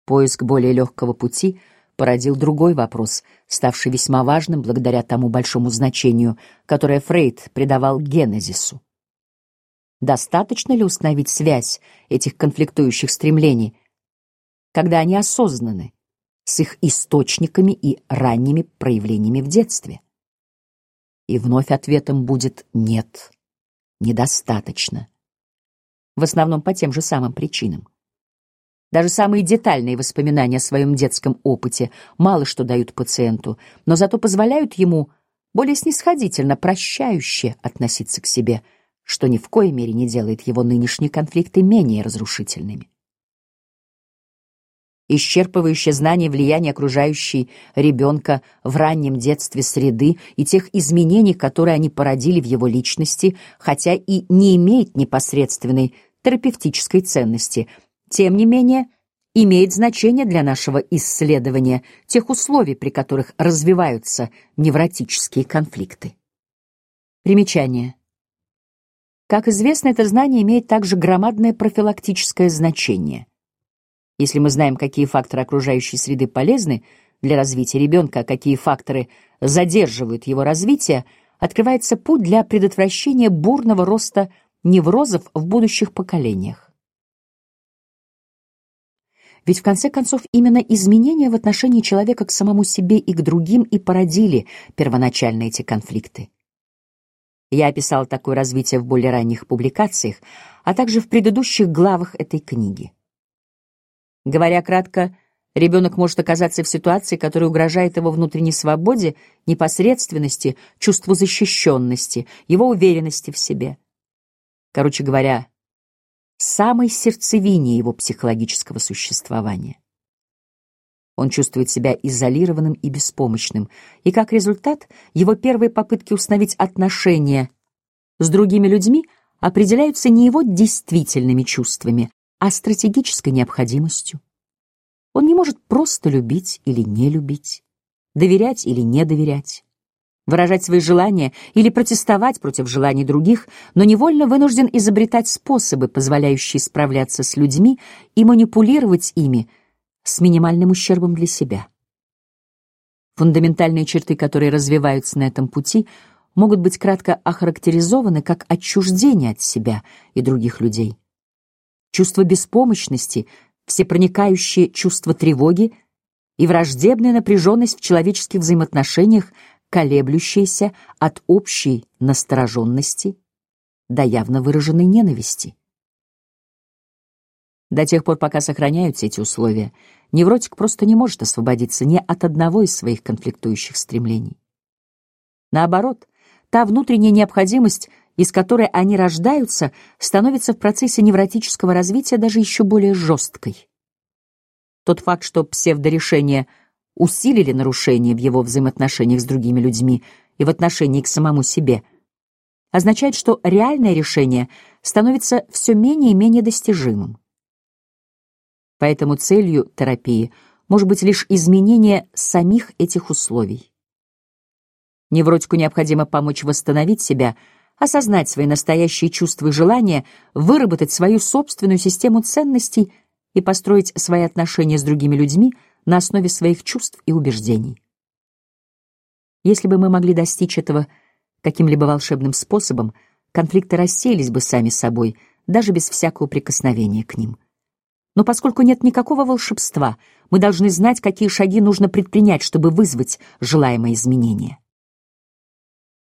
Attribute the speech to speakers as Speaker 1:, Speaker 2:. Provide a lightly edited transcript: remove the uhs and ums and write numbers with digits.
Speaker 1: Поиск более легкого пути породил другой вопрос, ставший весьма важным благодаря тому большому значению, которое Фрейд придавал генезису. Достаточно ли установить связь этих конфликтующих стремлений, когда они осознаны, с их источниками и ранними проявлениями в детстве? И вновь ответом будет «нет, недостаточно». В основном по тем же самым причинам. Даже самые детальные воспоминания о своем детском опыте мало что дают пациенту, но зато позволяют ему более снисходительно, прощающе относиться к себе, что ни в коей мере не делает его нынешние конфликты менее разрушительными. Исчерпывающее знание влияния окружающей ребенка в раннем детстве среды и тех изменений, которые они породили в его личности, хотя и не имеет непосредственной терапевтической ценности, тем не менее имеет значение для нашего исследования тех условий, при которых развиваются невротические конфликты. Примечание. Как известно, это знание имеет также громадное профилактическое значение. Если мы знаем, какие факторы окружающей среды полезны для развития ребенка, а какие факторы задерживают его развитие, открывается путь для предотвращения бурного роста неврозов в будущих поколениях. Ведь в конце концов именно изменения в отношении человека к самому себе и к другим и породили первоначально эти конфликты. Я описал такое развитие в более ранних публикациях, а также в предыдущих главах этой книги. Говоря кратко, ребенок может оказаться в ситуации, которая угрожает его внутренней свободе, непосредственности, чувству защищенности, его уверенности в себе. Короче говоря, самой сердцевине его психологического существования. Он чувствует себя изолированным и беспомощным, и как результат его первые попытки установить отношения с другими людьми определяются не его действительными чувствами, а стратегической необходимостью. Он не может просто любить или не любить, доверять или не доверять, выражать свои желания или протестовать против желаний других, но невольно вынужден изобретать способы, позволяющие справляться с людьми и манипулировать ими с минимальным ущербом для себя. Фундаментальные черты, которые развиваются на этом пути, могут быть кратко охарактеризованы как отчуждение от себя и других людей. Чувство беспомощности, всепроникающее чувство тревоги и враждебная напряженность в человеческих взаимоотношениях, колеблющаяся от общей настороженности до явно выраженной ненависти. До тех пор, пока сохраняются эти условия, невротик просто не может освободиться ни от одного из своих конфликтующих стремлений. Наоборот, та внутренняя необходимость, из которой они рождаются, становится в процессе невротического развития даже еще более жесткой. Тот факт, что псевдорешения усилили нарушения в его взаимоотношениях с другими людьми и в отношении к самому себе, означает, что реальное решение становится все менее и менее достижимым. Поэтому целью терапии может быть лишь изменение самих этих условий. Невротику необходимо помочь восстановить себя, осознать свои настоящие чувства и желания, выработать свою собственную систему ценностей и построить свои отношения с другими людьми на основе своих чувств и убеждений. Если бы мы могли достичь этого каким-либо волшебным способом, конфликты рассеялись бы сами собой, даже без всякого прикосновения к ним. Но поскольку нет никакого волшебства, мы должны знать, какие шаги нужно предпринять, чтобы вызвать желаемые изменения.